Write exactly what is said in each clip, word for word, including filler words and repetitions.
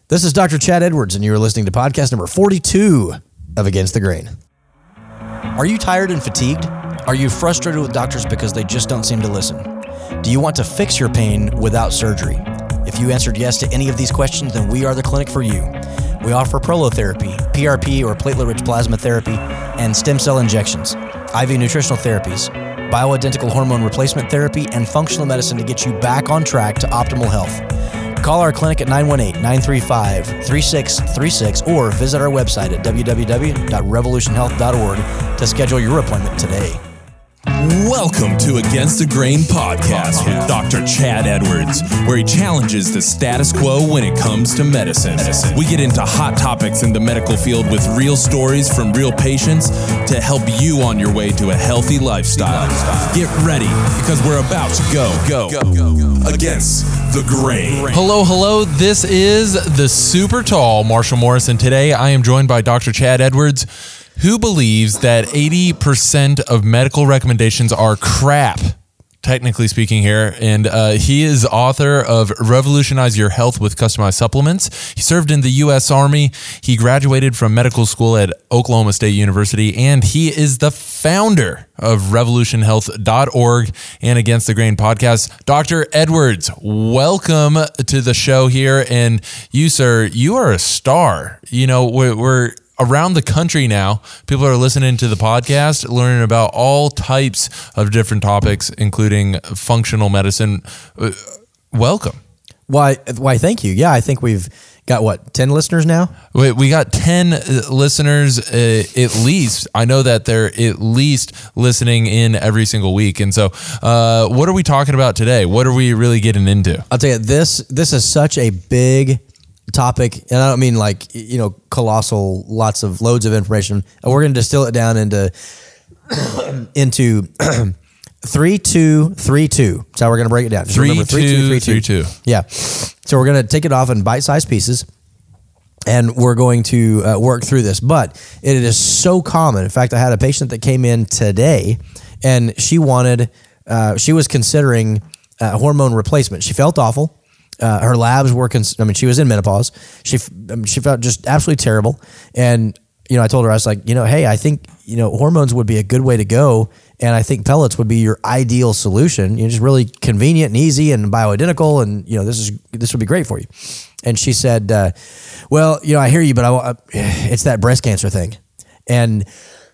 This is Doctor Chad Edwards, and you are listening to podcast number forty-two of Against the Grain. Are you tired and fatigued? Are you frustrated with doctors because they just don't seem to listen? Do you want to fix your pain without surgery? If you answered yes to any of these questions, then we are the clinic for you. We offer prolotherapy, P R P or platelet-rich plasma therapy, and stem cell injections, I V nutritional therapies, bioidentical hormone replacement therapy, and functional medicine to get you back on track to optimal health. Call our clinic at nine one eight, nine three five, three six three six or visit our website at w w w dot revolution health dot org to schedule your appointment today. Welcome to Against the Grain podcast with Doctor Chad Edwards, where he challenges the status quo when it comes to medicine. We get into hot topics in the medical field with real stories from real patients to help you on your way to a healthy lifestyle. Get ready, because we're about to go, go, go Against the Grain. Hello, hello. This is the super tall Marshall Morris, and today I am joined by Doctor Chad Edwards, who believes that eighty percent of medical recommendations are crap, technically speaking here. And uh, he is author of Revolutionize Your Health with Customized Supplements. He served in the U S Army. He graduated from medical school at Oklahoma State University, and he is the founder of revolution health dot org and Against the Grain podcast. Doctor Edwards, welcome to the show here. And you, sir, you are a star. You know, we're... we're around the country now, people are listening to the podcast, learning about all types of different topics, including functional medicine. Welcome. Why, why, thank you. Yeah, I think we've got, what, ten listeners now? We, we got ten listeners uh, at least. I know that they're at least listening in every single week. And so uh, what are we talking about today? What are we really getting into? I'll tell you, this this is such a big topic, and I don't mean like, you know, colossal, lots of loads of information. We're going to distill it down into into three two three two. That's how we're going to break it down. Just three, remember, three, two, three, three, two. Yeah. So we're going to take it off in bite-sized pieces, and we're going to uh, work through this. But it is so common. In fact, I had a patient that came in today, and she wanted, uh, she was considering uh, hormone replacement. She felt awful. Uh, her labs were, cons- I mean, she was in menopause. She f- I mean, she felt just absolutely terrible. And, you know, I told her, I was like, you know, hey, I think, you know, hormones would be a good way to go. And I think pellets would be your ideal solution. You know, just really convenient and easy and bioidentical. And, you know, this is, this would be great for you. And she said, uh, well, you know, I hear you, but I, uh, it's that breast cancer thing. And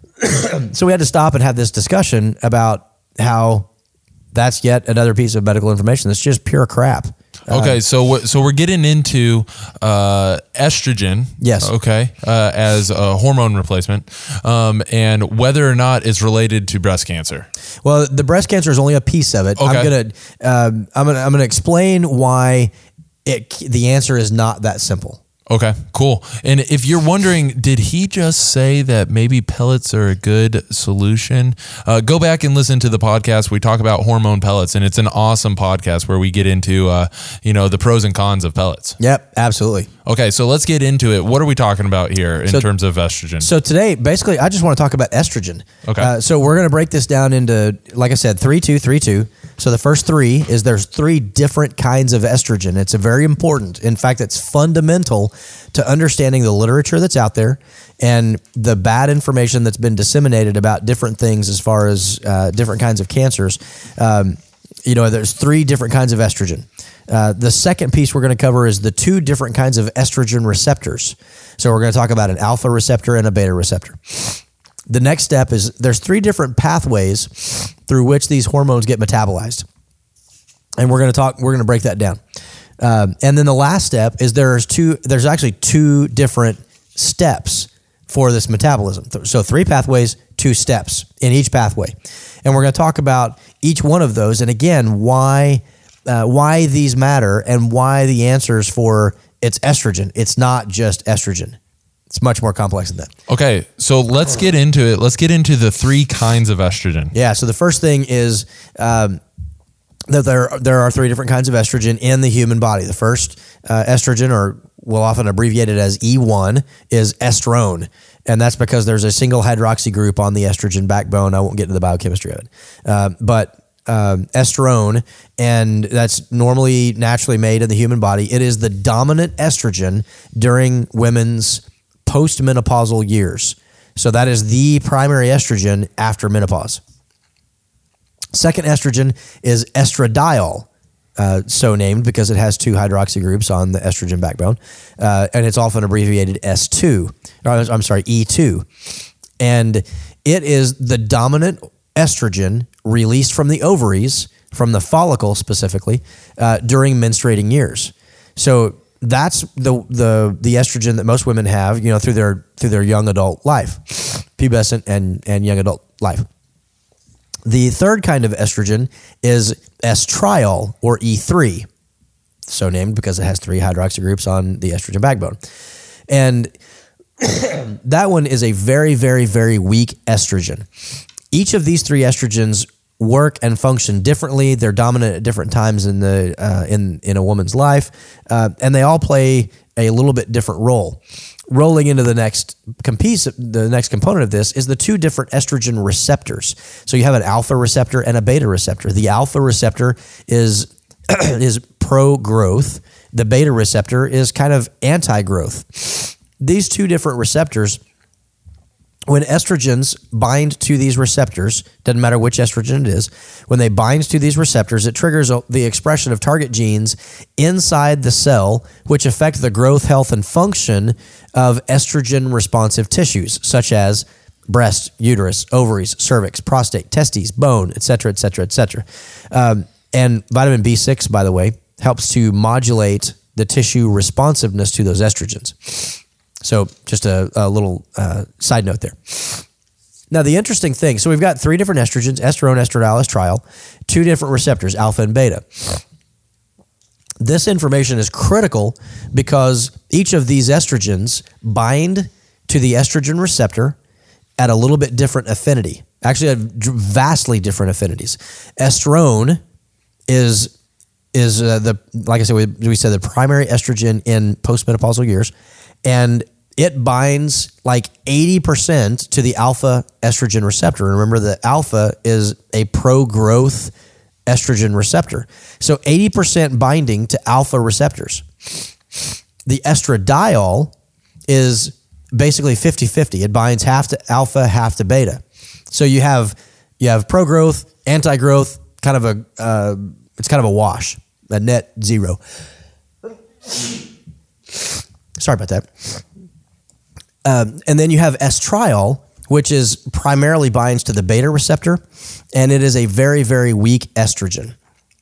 so we had to stop and have this discussion about how that's yet another piece of medical information that's just pure crap. Okay, so so we're getting into uh, estrogen. Yes. Okay, uh, as a hormone replacement, um, and whether or not it's related to breast cancer. Well, the breast cancer is only a piece of it. Okay. I'm gonna um, I'm gonna I'm gonna explain why it the answer is not that simple. Okay, cool. And if you're wondering, did he just say that maybe pellets are a good solution? Uh, go back and listen to the podcast. We talk about hormone pellets, and it's an awesome podcast where we get into, uh, you know, the pros and cons of pellets. Yep, absolutely. Okay, so let's get into it. What are we talking about here in so, terms of estrogen? So today, basically, I just want to talk about estrogen. Okay. Uh, so we're going to break this down into, like I said, three, two, three, two. So the first three is there's three different kinds of estrogen. It's a very important. In fact, it's fundamental to understanding the literature that's out there and the bad information that's been disseminated about different things as far as uh, different kinds of cancers. Um, you know, there's three different kinds of estrogen. Uh, the second piece we're going to cover is the two different kinds of estrogen receptors. So we're going to talk about an alpha receptor and a beta receptor. The next step is there's three different pathways through which these hormones get metabolized. And we're going to talk, we're going to break that down. Um, and then the last step is there's two, there's actually two different steps for this metabolism. So three pathways, two steps in each pathway. And we're going to talk about each one of those. And again, why, uh, why these matter and why the answers for it's estrogen. It's not just estrogen. It's much more complex than that. Okay, so let's get into it. Let's get into the three kinds of estrogen. Yeah, so the first thing is um, that there, there are three different kinds of estrogen in the human body. The first uh, estrogen, or we'll often abbreviate it as E one, is estrone. And that's because there's a single hydroxy group on the estrogen backbone. I won't get into the biochemistry of it. Uh, but um, estrone, and that's normally naturally made in the human body. It is the dominant estrogen during women's postmenopausal years. So that is the primary estrogen after menopause. Second estrogen is estradiol, uh, so named because it has two hydroxy groups on the estrogen backbone, uh, and it's often abbreviated S two. Or, I'm sorry, E two. And it is the dominant estrogen released from the ovaries, from the follicle specifically, uh, during menstruating years. So that's the the the estrogen that most women have, you know, through their through their young adult life, pubescent and and young adult life. The third kind of estrogen is estriol, or E three, so named because it has three hydroxy groups on the estrogen backbone. And that one is a very, very, very weak estrogen. Each of these three estrogens work and function differently. They're dominant at different times in the uh, in in a woman's life, uh, and they all play a little bit different role. Rolling into the next compiece, the next component of this is the two different estrogen receptors. So you have an alpha receptor and a beta receptor. The alpha receptor is is pro-growth. The beta receptor is kind of anti-growth. These two different receptors, when estrogens bind to these receptors, doesn't matter which estrogen it is, when they bind to these receptors, it triggers the expression of target genes inside the cell, which affect the growth, health, and function of estrogen-responsive tissues, such as breast, uterus, ovaries, cervix, prostate, testes, bone, et cetera, et cetera, et cetera. Um, and vitamin B six, by the way, helps to modulate the tissue responsiveness to those estrogens. So just a, a little uh, side note there. Now, the interesting thing, so we've got three different estrogens, estrone, estradiol, estriol, two different receptors, alpha and beta. This information is critical because each of these estrogens bind to the estrogen receptor at a little bit different affinity, actually at vastly different affinities. Estrone is, is uh, the, like I said, we, we said the primary estrogen in postmenopausal years, and it binds like eighty percent to the alpha estrogen receptor. And remember, the alpha is a pro-growth estrogen receptor. So eighty percent binding to alpha receptors. The estradiol is basically fifty-fifty. It binds half to alpha, half to beta. So you have you have pro-growth, anti-growth, kind of a uh, it's kind of a wash, a net zero. Sorry about that. Um, and then you have estriol, which is primarily binds to the beta receptor, and it is a very, very weak estrogen.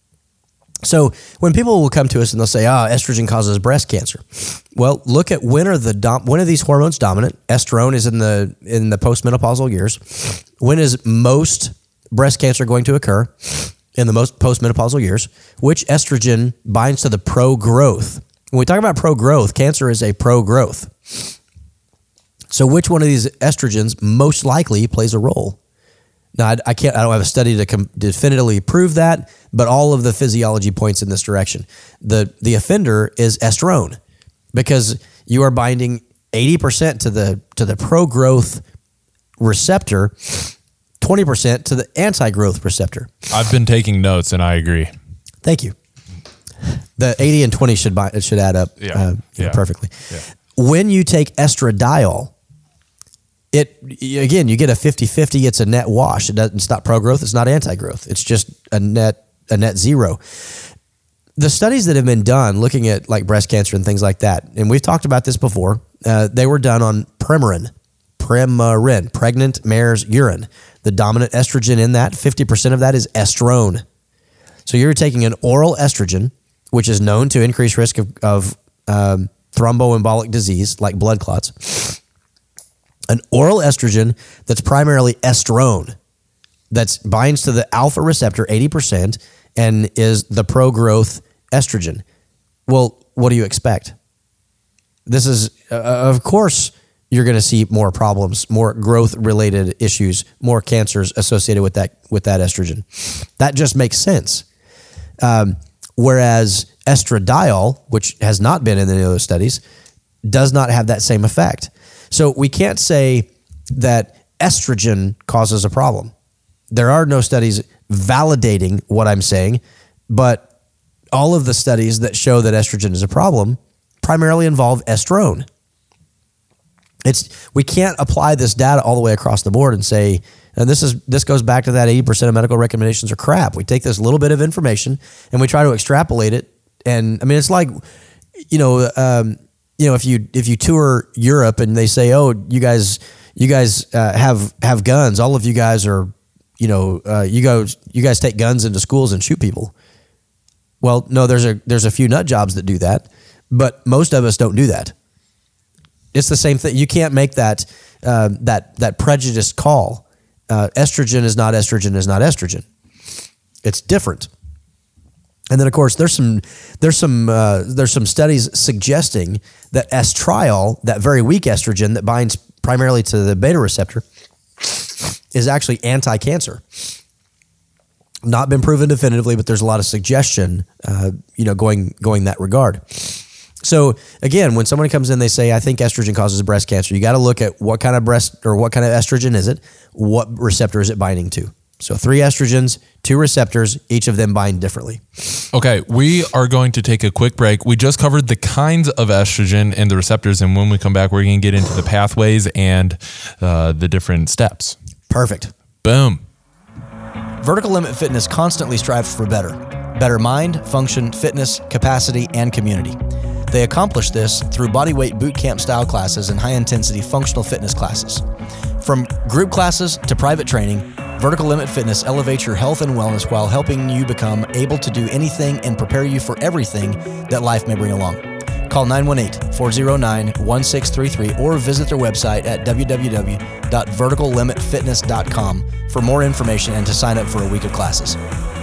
So when people will come to us and they'll say, "Ah, oh, estrogen causes breast cancer," well, look at when are the dom- when are these hormones dominant? Estrone is in the in the postmenopausal years. When is most breast cancer going to occur? In the most postmenopausal years. Which estrogen binds to the pro-growth? When we talk about pro-growth, cancer is a pro-growth. So which one of these estrogens most likely plays a role? Now, I, I can't. I don't have a study to com- definitively prove that, but all of the physiology points in this direction. The the offender is estrone, because you are binding eighty percent to the to the pro-growth receptor, twenty percent to the anti-growth receptor. I've been taking notes, and I agree. Thank you. The eighty and twenty should buy, it should add up yeah. uh, you yeah. know, perfectly. Yeah. When you take estradiol, it again, you get a fifty-fifty. It's a net wash. It doesn't, it's not pro-growth. It's not anti-growth. It's just a net a net zero. The studies that have been done looking at like breast cancer and things like that, and we've talked about this before, uh, they were done on Premarin, Premarin, pregnant mare's urine. The dominant estrogen in that, fifty percent of that is estrone. So you're taking an oral estrogen, which is known to increase risk of, of um, thromboembolic disease, like blood clots. An oral estrogen that's primarily estrone, that binds to the alpha receptor eighty percent and is the pro-growth estrogen. Well, what do you expect? This is, uh, of course, you're going to see more problems, more growth-related issues, more cancers associated with that with that estrogen. That just makes sense. Um, whereas estradiol, which has not been in any of those studies, does not have that same effect. So we can't say that estrogen causes a problem. There are no studies validating what I'm saying, but all of the studies that show that estrogen is a problem primarily involve estrone. It's we can't apply this data all the way across the board and say, and this is this goes back to that eighty percent of medical recommendations are crap. We take this little bit of information and we try to extrapolate it. And I mean, it's like, you know, um, you know, if you if you tour Europe and they say, oh, you guys you guys uh, have have guns, all of you guys are, you know, uh, you go you guys take guns into schools and shoot people. Well, no, there's a there's a few nut jobs that do that, but most of us don't do that. It's the same thing. You can't make that uh, that that prejudiced call. Uh, estrogen is not estrogen is not estrogen. It's different. And then, of course, there's some there's some uh, there's some studies suggesting that estriol, that very weak estrogen that binds primarily to the beta receptor, is actually anti-cancer. Not been proven definitively, but there's a lot of suggestion, uh, you know, going going that regard. So again, when someone comes in, they say, I think estrogen causes breast cancer. You got to look at what kind of breast or what kind of estrogen is it? What receptor is it binding to? So three estrogens, two receptors, each of them bind differently. Okay, we are going to take a quick break. We just covered the kinds of estrogen and the receptors, and when we come back, we're going to get into the pathways and uh, the different steps. Perfect. Boom. Vertical Limit Fitness constantly strives for better. Better mind, function, fitness, capacity, and community. They accomplish this through bodyweight boot camp style classes and high-intensity functional fitness classes. From group classes to private training, Vertical Limit Fitness elevates your health and wellness while helping you become able to do anything and prepare you for everything that life may bring along. Call nine one eight, four oh nine, one six three three or visit their website at w w w dot vertical limit fitness dot com for more information and to sign up for a week of classes.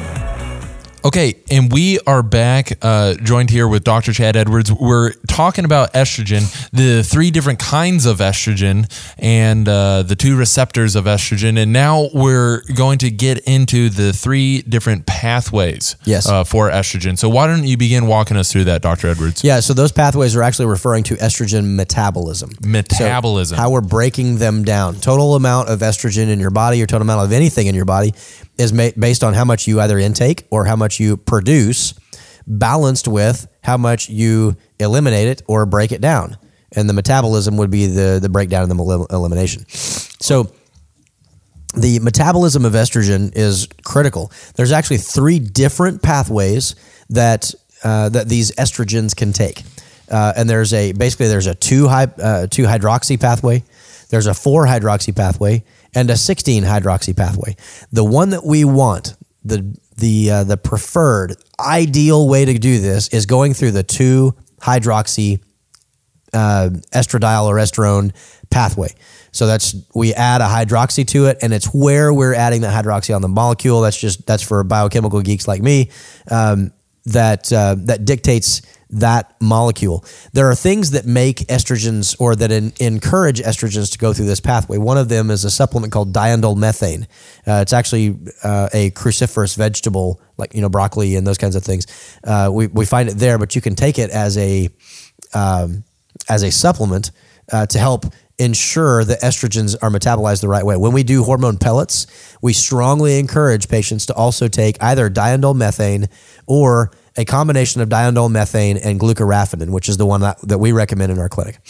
Okay, and we are back, uh, joined here with Doctor Chad Edwards. We're talking about estrogen, the three different kinds of estrogen, and uh, the two receptors of estrogen. And now we're going to get into the three different pathways yes. uh, for estrogen. So why don't you begin walking us through that, Doctor Edwards? Yeah, so those pathways are actually referring to estrogen metabolism. Metabolism. So how we're breaking them down. Total amount of estrogen in your body or total amount of anything in your body is ma- based on how much you either intake or how much you produce, balanced with how much you eliminate it or break it down. And the metabolism would be the, the breakdown and the elim- elimination. So the metabolism of estrogen is critical. There's actually three different pathways that uh, that these estrogens can take. Uh, and there's a basically there's a two hy- uh, two hydroxy pathway, there's a four hydroxy pathway, and a sixteen hydroxy pathway. The one that we want, the the uh, the preferred ideal way to do this is going through the two hydroxy uh, estradiol or estrone pathway. So that's we add a hydroxy to it, and it's where we're adding that hydroxy on the molecule. That's just that's for biochemical geeks like me. Um, that uh, that dictates that molecule. There are things that make estrogens or that in, encourage estrogens to go through this pathway. One of them is a supplement called diindole methane. Uh, it's actually uh, a cruciferous vegetable, like you know broccoli and those kinds of things. Uh, we we find it there, but you can take it as a um, as a supplement uh, to help ensure that estrogens are metabolized the right way. When we do hormone pellets, we strongly encourage patients to also take either diindole methane or a combination of diindole methane and glucoraphanin, which is the one that, that we recommend in our clinic,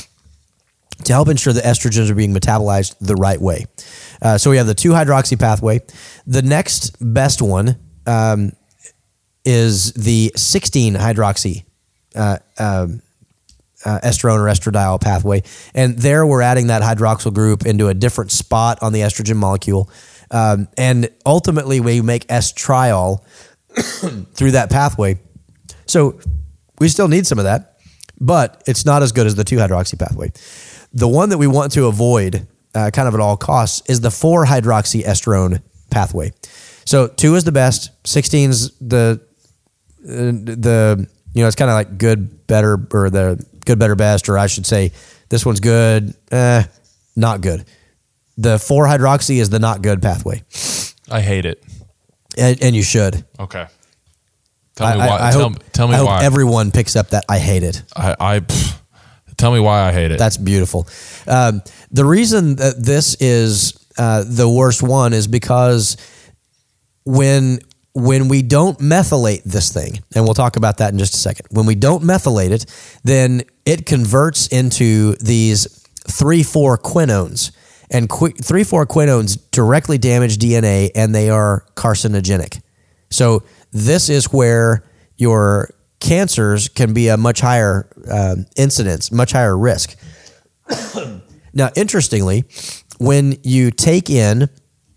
to help ensure that estrogens are being metabolized the right way. Uh, so we have the two hydroxy pathway. The next best one um, is the sixteen hydroxy uh, um, uh, estrone or estradiol pathway. And there we're adding that hydroxyl group into a different spot on the estrogen molecule. Um, and ultimately we make estriol through that pathway. So we still need some of that, but it's not as good as the two hydroxy pathway. The one that we want to avoid uh, kind of at all costs is the four hydroxy estrone pathway. So two is the best, sixteen is the, uh, the, you know, it's kind of like good, better, or the good, better, best, or I should say this one's good, eh, not good. The four hydroxy is the not good pathway. I hate it. And, and you should. Okay. Tell me I, why. I, I tell, hope, tell me I hope why. everyone picks up that I hate it. I, I pff, tell me why I hate it. That's beautiful. Um, the reason that this is uh, the worst one is because when when we don't methylate this thing, and we'll talk about that in just a second. When we don't methylate it, then it converts into these three four quinones, and three four quinones directly damage D N A, and they are carcinogenic. So this is where your cancers can be a much higher uh, incidence, much higher risk. Now, interestingly, when you take in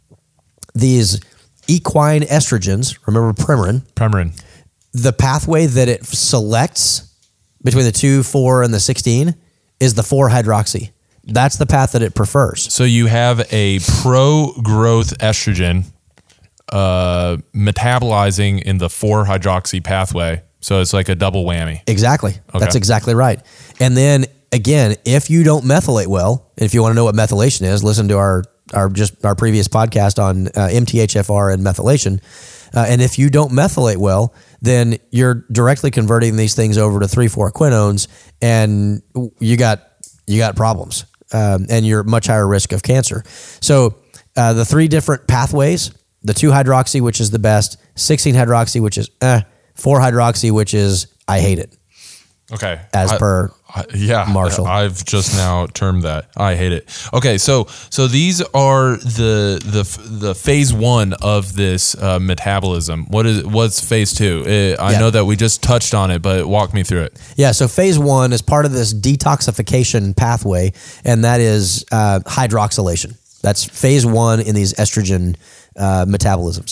these equine estrogens, remember Premarin, Premarin, the pathway that it selects between the two, four, and the sixteen is the four hydroxy. That's the path that it prefers. So you have a pro-growth estrogen uh, metabolizing in the four hydroxy pathway. So it's like a double whammy. Exactly. Okay. That's exactly right. And then again, if you don't methylate well, if you want to know what methylation is, listen to our our just our previous podcast on uh, M T H F R and methylation. Uh, and if you don't methylate well, then you're directly converting these things over to three four quinones, and you got you got problems, um, and you're much higher risk of cancer. So uh, the three different pathways: the two hydroxy, which is the best; sixteen hydroxy, which is eh; four hydroxy, which is I hate it. Okay. As I, per I, yeah, Marshall. I've just now termed that. I hate it. Okay, so so these are the the the phase one of this uh, metabolism. What is what's phase two? Uh, I Yeah. know that we just touched on it, but walk me through it. Yeah, so phase one is part of this detoxification pathway, and that is uh, hydroxylation. That's phase one in these estrogen uh, metabolisms.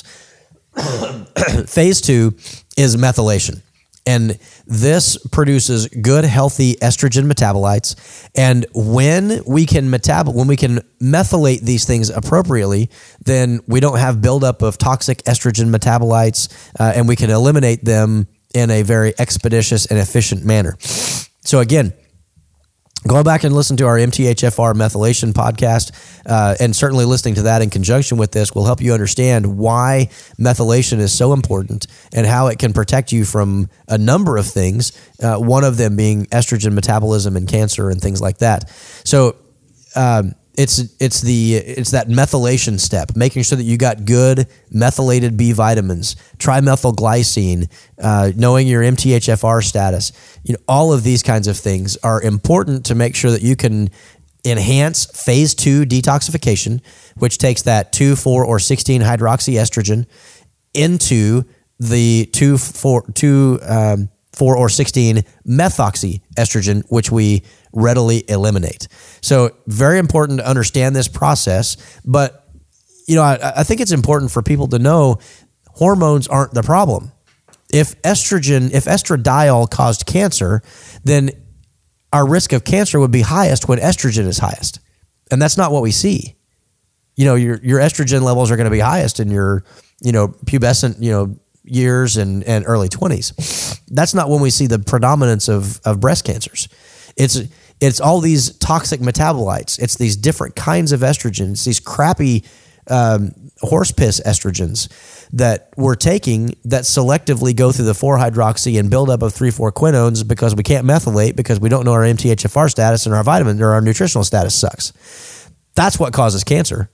Phase two is methylation. And this produces good, healthy estrogen metabolites. And when we can metab- when we can methylate these things appropriately, then we don't have buildup of toxic estrogen metabolites, uh, and we can eliminate them in a very expeditious and efficient manner. So again, go back and listen to our M T H F R methylation podcast, uh, and certainly listening to that in conjunction with this will help you understand why methylation is so important and how it can protect you from a number of things, uh, one of them being estrogen metabolism and cancer and things like that. So um, it's it's the it's that methylation step, making sure that you got good methylated B vitamins, trimethylglycine, uh, knowing your M T H F R status. You know, all of these kinds of things are important to make sure that you can enhance phase two detoxification, which takes that two, four, or sixteen hydroxy estrogen into the two, four, two, um, four or sixteen methoxy estrogen, which we readily eliminate. So very important to understand this process. But, you know, I, I think it's important for people to know hormones aren't the problem. If estrogen, if estradiol caused cancer, then our risk of cancer would be highest when estrogen is highest. And that's not what we see. You know, your your estrogen levels are going to be highest in your, you know, pubescent, you know, years and, and early twenties. That's not when we see the predominance of, of breast cancers. It's it's all these toxic metabolites. It's these different kinds of estrogens, these crappy um, horse piss estrogens that we're taking that selectively go through the four hydroxy and build up of three four quinones because we can't methylate because we don't know our M T H F R status and our vitamin or our nutritional status sucks. That's what causes cancer.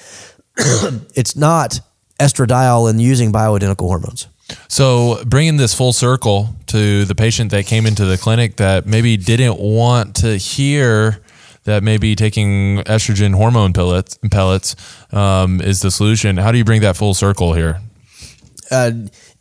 It's not estradiol and using bioidentical hormones. So bringing this full circle to the patient that came into the clinic that maybe didn't want to hear that maybe taking estrogen hormone pellets, pellets um, is the solution. How do you bring that full circle here? Uh,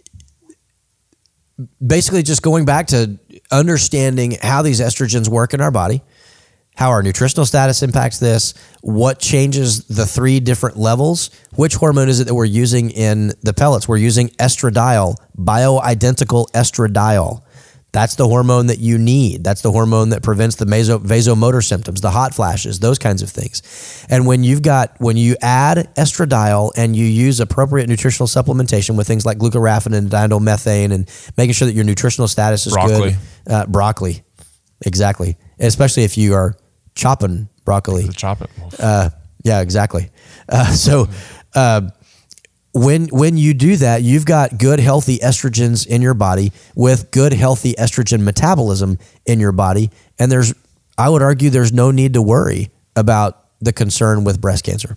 basically just going back to understanding how these estrogens work in our body, how our nutritional status impacts this, what changes the three different levels, which hormone is it that we're using in the pellets? We're using estradiol, bioidentical estradiol. That's the hormone that you need. That's the hormone that prevents the meso, vasomotor symptoms, the hot flashes, those kinds of things. And when you've got, when you add estradiol and you use appropriate nutritional supplementation with things like glucoraphanin and diindolylmethane and making sure that your nutritional status is Broccoli. good. Uh, broccoli. Exactly. Especially if you are chopping broccoli. Chop it. Uh, yeah, exactly. Uh, so, uh, When when you do that, you've got good, healthy estrogens in your body with good, healthy estrogen metabolism in your body. And there's, I would argue there's no need to worry about the concern with breast cancer.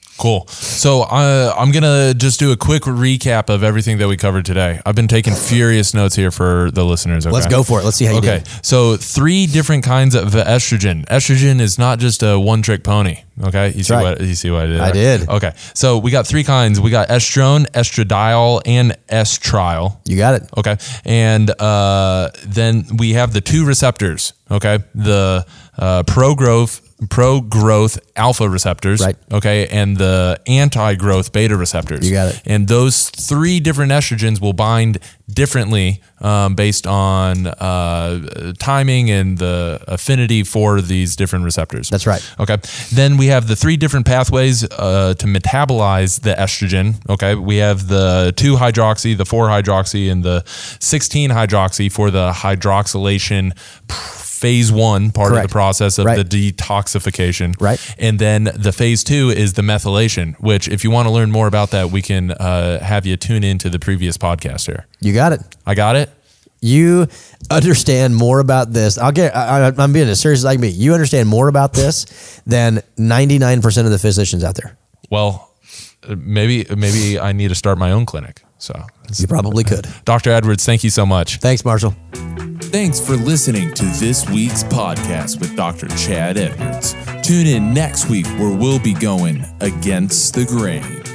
Cool. So uh, I'm going to just do a quick recap of everything that we covered today. I've been taking furious notes here for the listeners. Okay? Let's go for it. Let's see how you okay. do. So three different kinds of estrogen. Estrogen is not just a one-trick pony. Okay. You see right. what you see what I did? I did. Okay. So we got three kinds. We got estrone, estradiol, and estriol. You got it. Okay. And uh, then we have the two receptors. Okay. The uh, pro-growth pro-growth alpha receptors, right? Okay, and the anti-growth beta receptors. You got it. And those three different estrogens will bind differently um, based on uh, timing and the affinity for these different receptors. That's right. Okay. Then we have the three different pathways uh, to metabolize the estrogen. Okay. We have the two hydroxy, the four hydroxy, and the sixteen hydroxy for the hydroxylation phase one part Correct. of the process of right. the detoxification. Right. And then the phase two is the methylation, which if you want to learn more about that, we can uh, have you tune into the previous podcast here. You got it. I got it. You understand more about this. I'll get, I, I, I'm being as serious as I can be. You understand more about this than ninety-nine percent of the physicians out there. Well, maybe, maybe I need to start my own clinic. So you probably could. Doctor Edwards, thank you so much. Thanks, Marshall. Thanks for listening to this week's podcast with Doctor Chad Edwards. Tune in next week where we'll be going against the grain.